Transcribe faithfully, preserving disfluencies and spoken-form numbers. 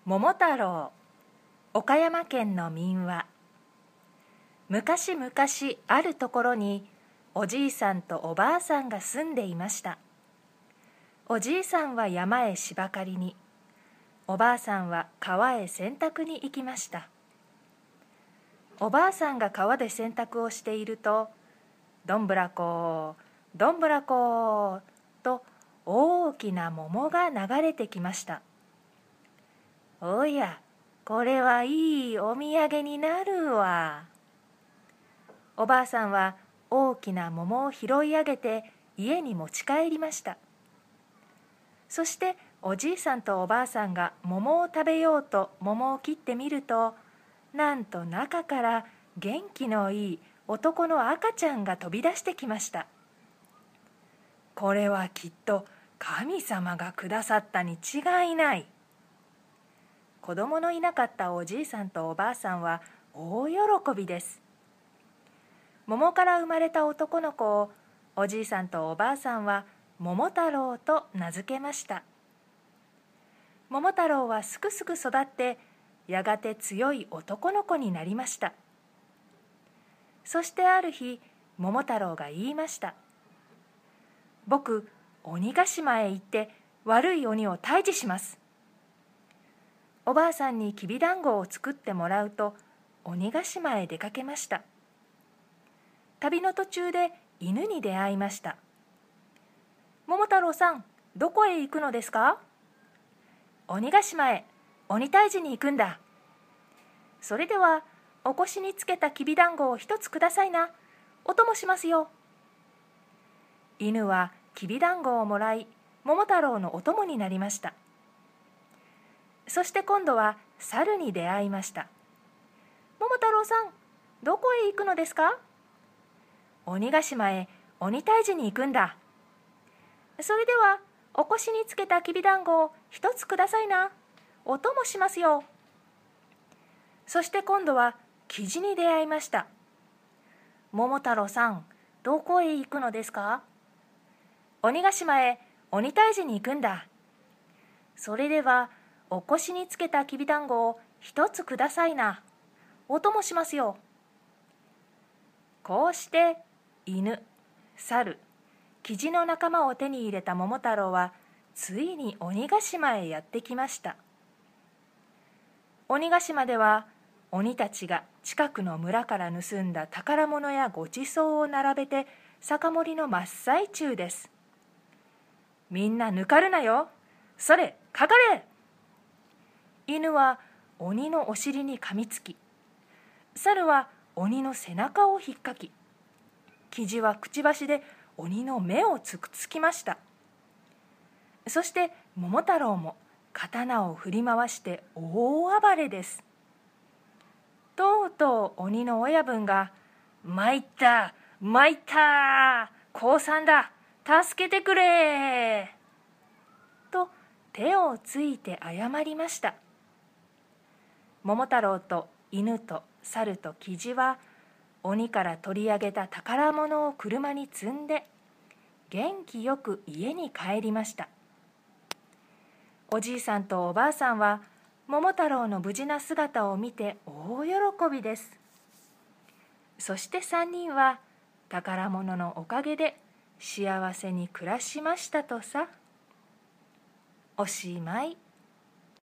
桃太郎。岡山県の民話。昔々あるところにおじいさんとおばあさんが住んでいました。おじいさんは山へ芝刈りに、おばあさんは川へ洗濯に行きました。おばあさんが川で洗濯をしていると、どんぶらこどんぶらこと大きな桃が流れてきました。おや、これはいいお土産になるわ。おばあさんは大きな桃を拾い上げて家に持ち帰りました。そしておじいさんとおばあさんが桃を食べようと桃を切ってみると、なんと中から元気のいい男の赤ちゃんが飛び出してきました。これはきっと神様がくださったに違いない。子供のいなかったおじいさんとおばあさんは大喜びです。桃から生まれた男の子をおじいさんとおばあさんは桃太郎と名付けました。桃太郎はすくすく育ってやがて強い男の子になりました。そしてある日、桃太郎が言いました。僕、鬼ヶ島へ行って悪い鬼を退治します。おばあさんにきびだんごを作ってもらうと鬼ヶ島へ出かけました。旅の途中で犬に出会いました。桃太郎さん、どこへ行くのですか？鬼ヶ島へ鬼退治に行くんだ。それではお腰につけたきびだんごを一つくださいな。お供しますよ。犬はきびだんごをもらい桃太郎のお供になりました。そして今度は猿に出会いました。桃太郎さん、どこへ行くのですか？鬼ヶ島へ鬼退治に行くんだ。それではお腰につけたきびだんごを一つくださいな。お供しますよ。そして今度はキジに出会いました。桃太郎さん、どこへ行くのですか？鬼ヶ島へ鬼退治に行くんだ。それではお腰につけたきびだんごを一つくださいな。お供しますよ。こうして犬、猿、キジの仲間を手に入れた桃太郎はついに鬼ヶ島へやってきました。鬼ヶ島では鬼たちが近くの村から盗んだ宝物やごちそうを並べて酒盛りの真っ最中です。みんな抜かるなよ。それ、かかれ。犬は鬼のお尻に噛みつき、猿は鬼の背中をひっかき、キジはくちばしで鬼の目をつくつきました。そして桃太郎も刀を振り回して大暴れです。とうとう鬼の親分が、参った参った降参だ、助けてくれと手をついて謝りました。桃太郎と犬と猿とキジは鬼から取り上げた宝物を車に積んで元気よく家に帰りました。おじいさんとおばあさんは桃太郎の無事な姿を見て大喜びです。そして三人は宝物のおかげで幸せに暮らしましたとさ。おしまい。